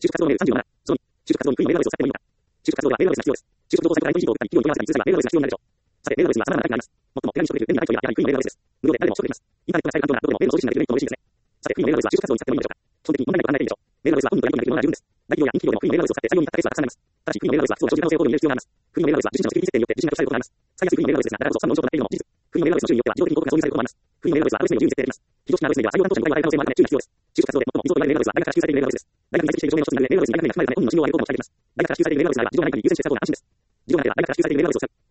就職活動メール37、その2、就職活動にクイーンメールアドレスを使ってもいいのか。就職活動ではメールアドレスが必要です。就職情報サイト大企業が企業に問い合わせたり、通知がメールアドレスが必要になるでしょう。さて、メールアドレスには様々なタイプがあります。最も手軽に取得できる便利なタイプといえばやはりクイーンメールアドレスです。無料で誰でも取得できます。インターネットが使える環境などでもメールの送信ができるメリットも嬉しいですね。さて、クイーンメールアドレスは就職活動に使ってもいいのでしょうか。基本的に問題なく考えていいでしょう。メールアドレスは本人とやり取りができるものが十分です。大企業や人企業でもクイーンメールアドレスを使って採用に至ったケースはたくさんあります。ただし、クイーンメールアドレスは不祥事の可能性を考慮に入れる必要があります。クイーンメールアドレスは受信者のセキュリティ設定によって受信が許されることがあります。使いやすいクイーンメールアドレスですが、だからこそサムの無償となっているのも事実。クイーンメールアドレスの種類によっては自動的に広告が送信されることもあります。クイーンメールアドレスはアドレス名を自由に設定できます。非常識なアドレス名は採用担当者に誤解を与える可能性もあるため注意が必要です。就職活動で最も異常と言われるメールアドレスは大学から支給されているメールアドレスです。大学に在籍している条件の一つになるメールアドレスに大学名が含まれるため本人の信用を上げることも期待できます。大学から支給されているメールアドレスならば自動で何かに優先して使うことが安心です。自動でなければ大学から支給されているメールアドレスを使う。